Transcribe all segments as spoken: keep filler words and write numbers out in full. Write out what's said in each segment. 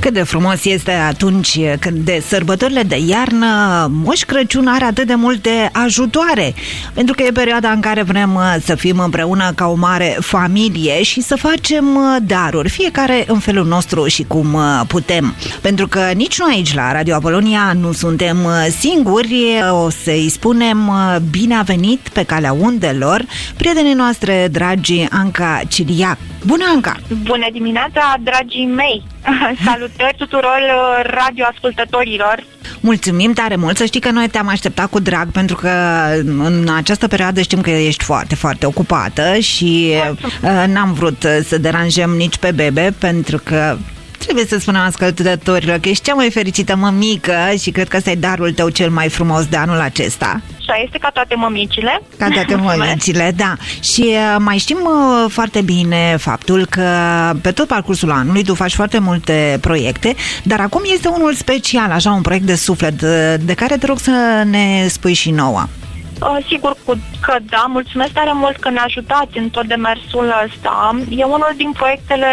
Cât de frumos este atunci când de sărbătorile de iarnă Moș Crăciun are atât de multe ajutoare, pentru că e perioada în care vrem să fim împreună ca o mare familie și să facem daruri, fiecare în felul nostru și cum putem. Pentru că nici noi aici la Radio Apolonia nu suntem singuri, o să-i spunem bine a venit pe calea undelor prietenii noastre dragi, Anca Ciriac. Bună, Anca! Bună dimineața, dragii mei! Salutări tuturor radioascultătorilor! Mulțumim tare mult! Să știi că noi te-am așteptat cu drag, pentru că în această perioadă știm că ești foarte, foarte ocupată și Mulțumim. N-am vrut să deranjăm nici pe bebe, pentru că trebuie să spunem ascultătorilor că ești cea mai fericită mămică și cred că ăsta e darul tău cel mai frumos de anul acesta. Așa este, ca toate mămicile. Ca toate mămicile, da. Și uh, mai știm uh, foarte bine faptul că pe tot parcursul anului tu faci foarte multe proiecte, dar acum este unul special, așa, un proiect de suflet, de, de care te rog să ne spui și nouă. Uh, sigur că da, mulțumesc tare mult că ne ajutați în tot demersul ăsta. E unul din proiectele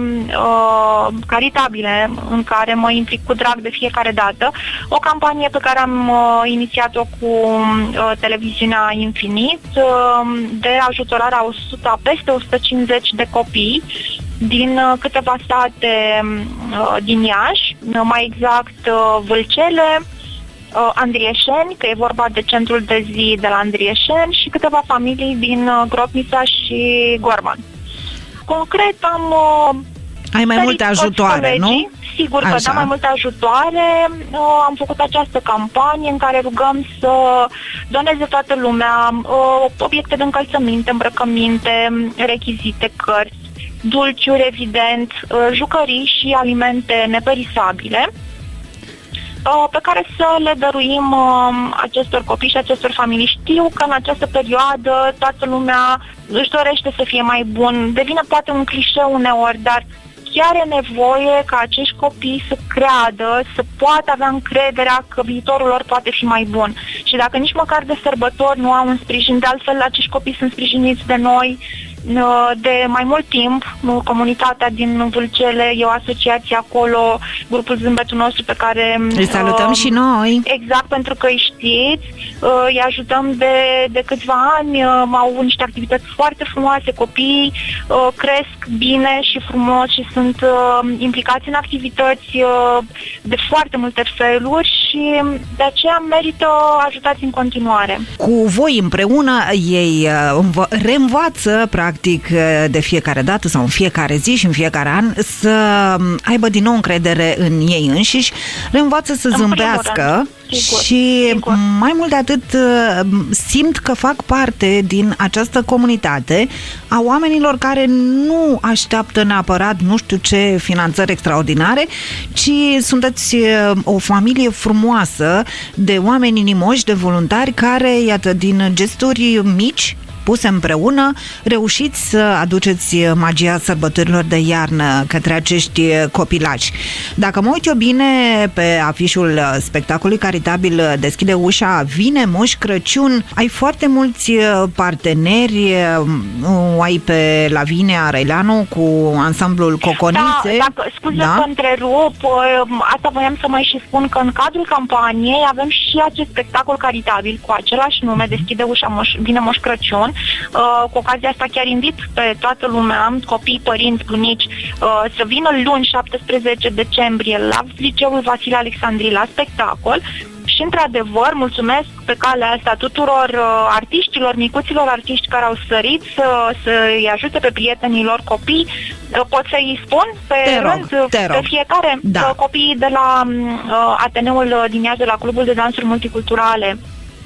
uh, caritabile în care mă implic cu drag de fiecare dată. O campanie pe care am uh, inițiat-o cu uh, televiziunea Infinit uh, de ajutorarea a o sută, peste o sută cincizeci de copii din uh, câteva state uh, din Iași, mai exact uh, Vâlcele, Andrieșeni, că e vorba de centrul de zi de la Andrieșeni, și câteva familii din Grobnița și Gorman. Concret am Ai mai multe ajutoare, nu? Sigur că da, mai multe ajutoare. Am făcut această campanie în care rugăm să doneze toată lumea obiecte de încălțăminte, îmbrăcăminte, rechizite, cărți, dulciuri, evident, jucării și alimente neperisabile, pe care să le dăruim uh, acestor copii și acestor familii. Știu că în această perioadă toată lumea își dorește să fie mai bun. Devine poate un clișeu uneori, dar chiar e nevoie ca acești copii să creadă, să poată avea încrederea că viitorul lor poate fi mai bun. Și dacă nici măcar de sărbători nu au un sprijin, de altfel acești copii sunt sprijiniți de noi de mai mult timp. Comunitatea din Vâlcele e o asociație acolo, grupul Zâmbetul Nostru, pe care îi salutăm uh, și noi. Exact, pentru că îi știți, uh, îi ajutăm de, de câțiva ani, uh, au niște activități foarte frumoase, copiii uh, cresc bine și frumos și sunt uh, implicați în activități uh, de foarte multe feluri și de aceea merită ajutați în continuare. Cu voi împreună ei uh, reînvață practic de fiecare dată sau în fiecare zi și în fiecare an să aibă din nou încredere în ei înșiși, reînvață să zâmbească și sigur. Mai mult de atât simt că fac parte din această comunitate a oamenilor care nu așteaptă neapărat nu știu ce finanțări extraordinare, ci sunteți o familie frumoasă de oameni inimoși, de voluntari care, iată, din gesturi mici puse împreună, reușiți să aduceți magia sărbătorilor de iarnă către acești copilași. Dacă mă uit eu bine pe afișul spectacolului caritabil Deschide ușa, vine Moș Crăciun, ai foarte mulți parteneri, ai pe Lavinia Răileanu cu ansamblul Coconițe. Da, dacă, scuze da? că întrerup, asta voiam să mai și spun că în cadrul campaniei avem și acest spectacol caritabil cu același nume, Deschide ușa, Moș, vine Moș Crăciun. Uh, cu ocazia asta chiar invit pe toată lumea, copii, părinți, bunici, uh, să vină luni șaptesprezece decembrie la Liceul Vasile Alexandrii la spectacol. Și, într-adevăr, mulțumesc pe calea asta tuturor uh, artiștilor, micuților artiști care au sărit să, să-i ajute pe prietenii lor copii. Uh, pot să-i spun pe te rând, rog, te pe rog. fiecare, da. uh, copiii de la uh, Ateneul din Iași, de la Clubul de Dansuri Multiculturale,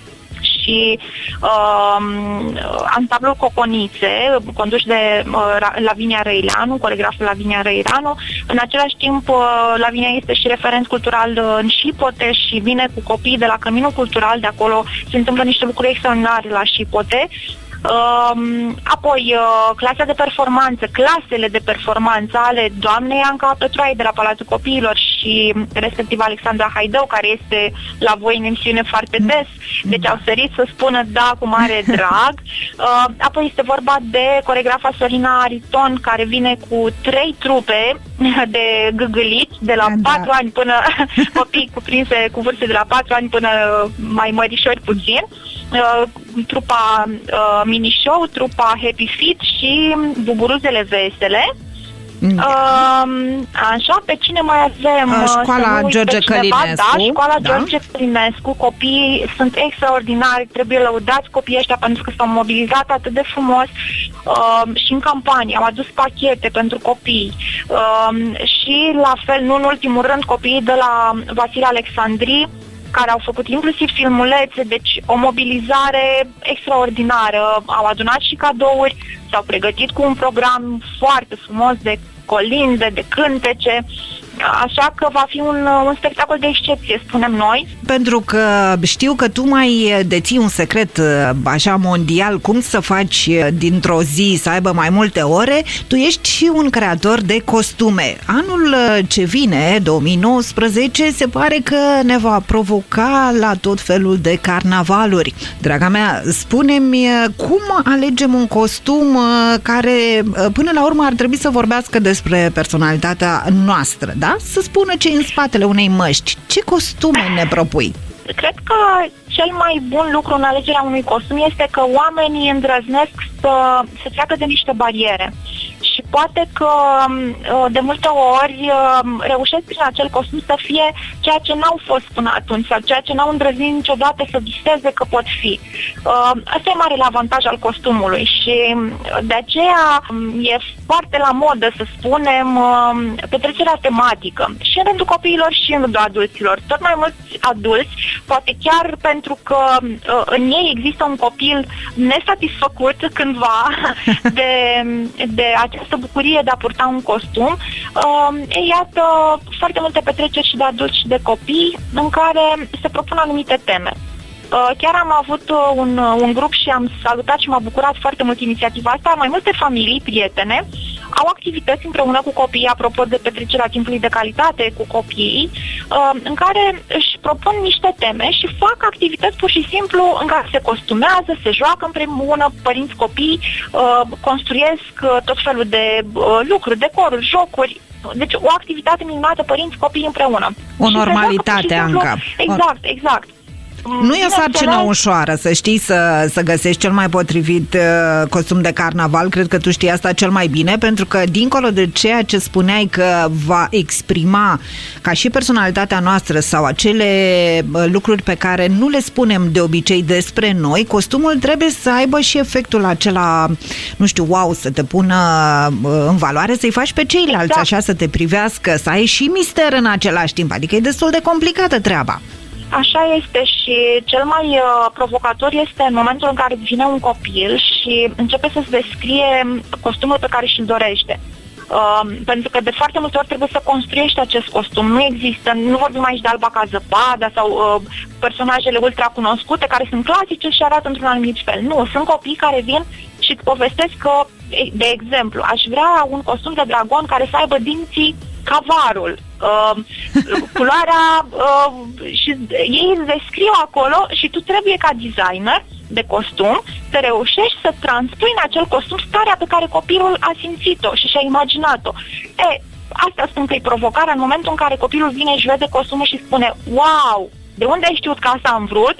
și uh, ansamblul Coconițe, condus de uh, Lavinia Răileanu, coregraful Lavinia Răileanu. În același timp, uh, Lavinia este și referent cultural uh, în Șipote și vine cu copii de la Căminul Cultural, de acolo se întâmplă niște lucruri extraordinare la Șipote. Uh, apoi, uh, clasa de performanță, clasele de performanță ale doamnei Anca Petroai de la Palatul Copiilor și respectiv Alexandra Haidău, care este la voi în emisiune foarte des, deci au sărit să spună da cu mare drag. Uh, apoi este vorba de coregrafa Sorina Ariton, care vine cu trei trupe de gâgâliți de la da. patru ani până copii cuprinse cu vârste de la patru ani până mai mărișori puțin, uh, trupa uh, Mini Show, trupa Happy Fit și Buburuzele Vesele. Mm. Uh, așa, pe cine mai avem? Uh, școala George Călinescu. Da, școala da. George Călinescu. Copiii sunt extraordinari, trebuie lăudați copiii ăștia pentru că s-au mobilizat atât de frumos uh, și în campanie. Au adus pachete pentru copii uh, și la fel, nu în ultimul rând, copiii de la Vasile Alexandrii, care au făcut inclusiv filmulețe, deci o mobilizare extraordinară. Au adunat și cadouri, s-au pregătit cu un program foarte frumos de colinde, de cântece, așa că va fi un, un spectacol de excepție, spunem noi. Pentru că știu că tu mai deții un secret așa mondial, cum să faci dintr-o zi să aibă mai multe ore, tu ești și un creator de costume. Anul ce vine, două mii nouăsprezece, se pare că ne va provoca la tot felul de carnavaluri. Draga mea, spune-mi cum alegem un costum care până la urmă ar trebui să vorbească despre personalitatea noastră, da? Să spună ce în spatele unei măști. Ce costume ne propui? Cred că cel mai bun lucru în alegerea unui costum este că oamenii îndrăznesc să, să treacă de niște bariere. Și poate că de multe ori reușesc prin acel costum să fie ceea ce n-au fost până atunci sau ceea ce n-au îndrăznit niciodată să viseze că pot fi. Asta e marele avantaj al costumului și de aceea e foarte la modă, să spunem, petrecerea tematică și în rândul copiilor și în rândul adulților. Tot mai mulți adulți, poate chiar pentru că în ei există un copil nesatisfăcut cândva de, de această bucurie de a purta un costum. E, iată, foarte multe petreceri și de adulți și de copii în care se propun anumite teme. Chiar am avut un, un grup și am salutat și m-a bucurat foarte mult inițiativa asta. Mai multe familii, prietene, au activități împreună cu copiii, apropo de petrecerea timpului de calitate cu copiii, în care își propun niște teme și fac activități pur și simplu în care se costumează, se joacă împreună, părinți, copii, construiesc tot felul de lucruri, decoruri, jocuri. Deci o activitate minunată, părinți, copii împreună. O normalitate, Anca. Exact, exact. Nu e o sarcină ușoară, să știi, să, să găsești cel mai potrivit uh, costum de carnaval. Cred că tu știi asta cel mai bine, pentru că dincolo de ceea ce spuneai că va exprima ca și personalitatea noastră sau acele uh, lucruri pe care nu le spunem de obicei despre noi, costumul trebuie să aibă și efectul acela, nu știu, wow, să te pună uh, în valoare, să-i faci pe ceilalți, exact. Așa, să te privească, să ai și mister în același timp. Adică e destul de complicată treaba. Așa este și cel mai uh, provocator este în momentul în care vine un copil și începe să-ți descrie costumul pe care și-l dorește. Uh, pentru că de foarte multe ori trebuie să construiești acest costum. Nu există, nu vorbim aici de Alba ca zăpada sau uh, personajele ultra cunoscute care sunt clasice și arată într-un anumit fel. Nu, sunt copii care vin și îți povestesc că, de exemplu, aș vrea un costum de dragon care să aibă dinții ca varul, uh, culoarea uh, și ei îți descriu acolo și tu trebuie ca designer de costum să reușești să transpui în acel costum starea pe care copilul a simțit-o și și-a imaginat-o. E, asta spun că e provocarea în momentul în care copilul vine și vede costumul și spune wow, de unde ai știut că asta am vrut?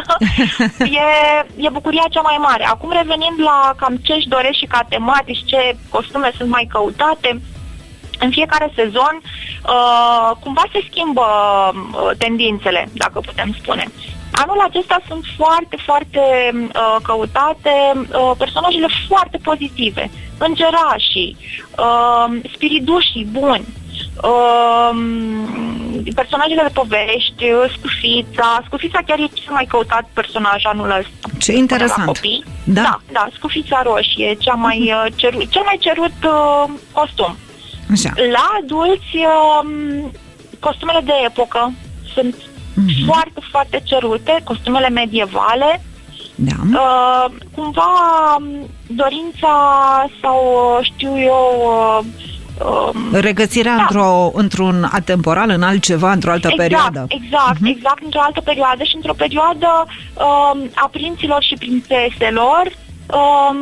e, e bucuria cea mai mare. Acum revenind la cam ce își doresc și ca tematici, ce costume sunt mai căutate, în fiecare sezon uh, cumva se schimbă uh, tendințele, dacă putem spune. Anul acesta sunt foarte, foarte uh, căutate uh, personajele foarte pozitive, îngerașii, uh, spiridușii buni, uh, personajele de povești, Scufița. Scufița chiar e cel mai căutat personaj anul ăsta. Ce interesant! Da, da, da, Scufița roșie, cea mai, uh, cerut, cel mai cerut uh, costum. Așa. La adulți, um, costumele de epocă sunt uh-huh. foarte, foarte cerute, costumele medievale. Da. Uh, cumva dorința sau, știu eu... Uh, regăsirea da. într-o, într-un atemporal, în altceva, într-o altă exact, perioadă. Exact, uh-huh. exact, într-o altă perioadă și într-o perioadă uh, a prinților și prințeselor, uh,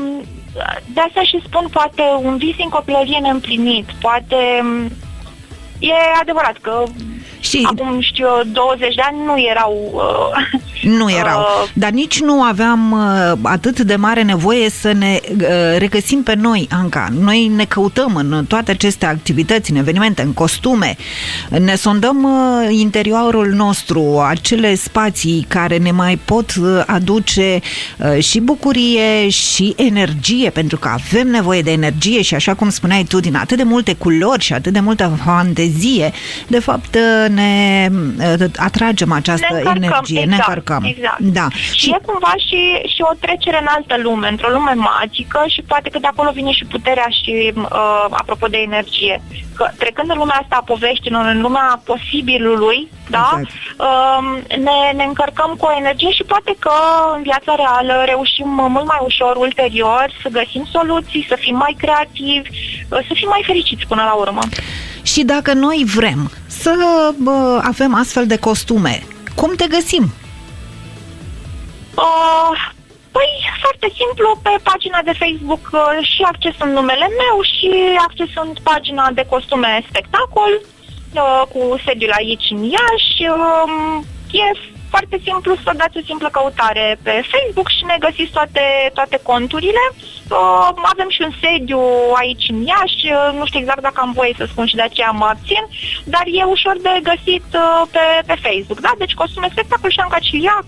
de asta și spun, poate un vis în copilărie neîmplinit, poate e adevărat că și acum, știu eu, douăzeci de ani nu erau... Uh, nu erau, uh, dar nici nu aveam uh, atât de mare nevoie să ne uh, regăsim pe noi, Anca. Noi ne căutăm în toate aceste activități, în evenimente, în costume. Ne sondăm uh, interiorul nostru, acele spații care ne mai pot uh, aduce uh, și bucurie și energie, pentru că avem nevoie de energie și, așa cum spuneai tu, din atât de multe culori și atât de multă fantezie, de fapt ne atragem această ne încărcăm, energie, exact, ne încărcăm. Exact. Da. Și, și e cumva și, și o trecere în altă lume, într-o lume magică, și poate că de acolo vine și puterea și, uh, apropo de energie, că trecând în lumea asta a poveștilor, în lumea posibilului, da, exact. uh, ne, ne încărcăm cu o energie și poate că în viața reală reușim mult mai ușor ulterior să găsim soluții, să fim mai creativi, uh, să fim mai fericiți până la urmă. Și dacă noi vrem să bă, avem astfel de costume, cum te găsim? Uh, păi, foarte simplu, pe pagina de Facebook uh, și accesând numele meu și accesând pagina de costume spectacol, uh, cu sediul aici în Iași. Uh, e foarte simplu să dați o simplă căutare pe Facebook și ne găsiți toate, toate conturile. Uh, avem și un sediu aici în Iași, uh, nu știu exact dacă am voie să spun și de aceea mă abțin, dar e ușor de găsit uh, pe, pe Facebook, da? Deci costume spectacol și Anca Ciliac.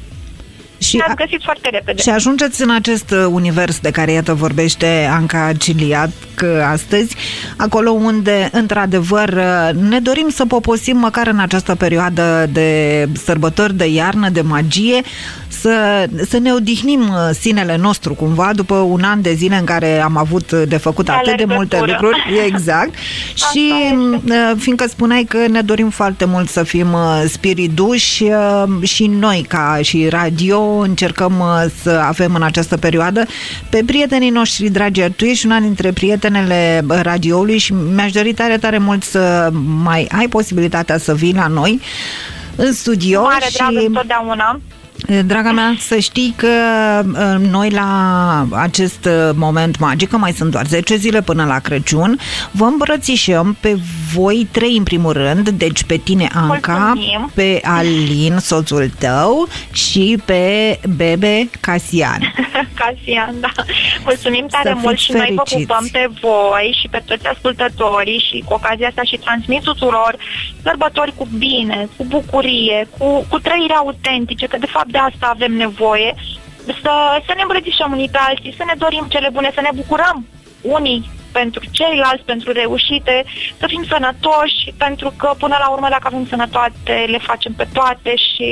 Și ne-ați găsit foarte repede. Și ajungeți în acest univers de care, iată, vorbește Anca Ciliac astăzi, acolo unde, într-adevăr, ne dorim să poposim măcar în această perioadă de sărbători de iarnă, de magie, să, să ne odihnim sinele nostru, cumva, după un an de zile în care am avut de făcut atât de multe lucruri. Exact. Și fiindcă spuneai că ne dorim foarte mult să fim spiriduși, și noi, ca și radio, încercăm să avem în această perioadă pe prietenii noștri dragi. Tu ești una dintre prietenele radioului și mi-aș dori tare, tare mult să mai ai posibilitatea să vii la noi în studio. Mare și... drag întotdeauna. Draga mea, să știi că noi la acest moment magic, că mai sunt doar zece zile până la Crăciun, vă îmbrățișăm pe voi trei în primul rând, deci pe tine, Anca, mulțumim, pe Alin, soțul tău, și pe bebe Casian. Casian, da. Mulțumim tare să mult și fericiți. Noi vă pupăm pe voi și pe toți ascultătorii și cu ocazia asta și transmit tuturor sărbători cu bine, cu bucurie, cu, cu trăiri autentice, că de fapt de asta avem nevoie, să, să ne îmbrățișăm unii pe alții, să ne dorim cele bune, să ne bucurăm unii pentru ceilalți, pentru reușite, să fim sănătoși, pentru că până la urmă, dacă avem sănătate, le facem pe toate și,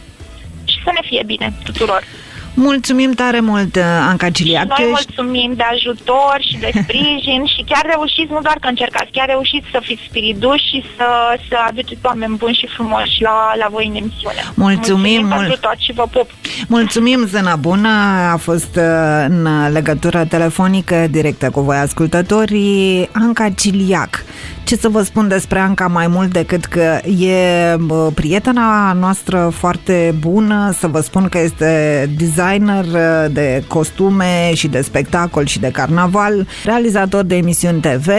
și să ne fie bine tuturor. Mulțumim tare mult, Anca Ciliac. Și noi mulțumim de ajutor și de sprijin și chiar reușiți, nu doar că încercați, chiar reușiți să fiți spiriduși și să, să aduceți oameni buni și frumoși la, la voi în emisiune. Mulțumim, mulțumim mul- pentru tot și vă pup. Mulțumim, Zâna Bună, a fost în legătură telefonică directă cu voi, ascultătorii, Anca Ciliac. Ce să vă spun despre Anca mai mult decât că e prietena noastră foarte bună, să vă spun că este designer de costume și de spectacol și de carnaval, realizator de emisiuni T V,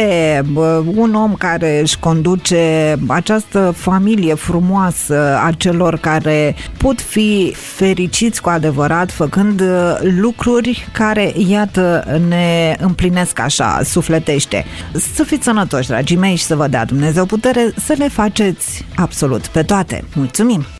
un om care își conduce această familie frumoasă a celor care pot fi fericiți cu adevărat, făcând lucruri care, iată, ne împlinesc așa, sufletește. Să fiți sănătoși, dragii mei, și să vă dea Dumnezeu putere să le faceți absolut pe toate. Mulțumim!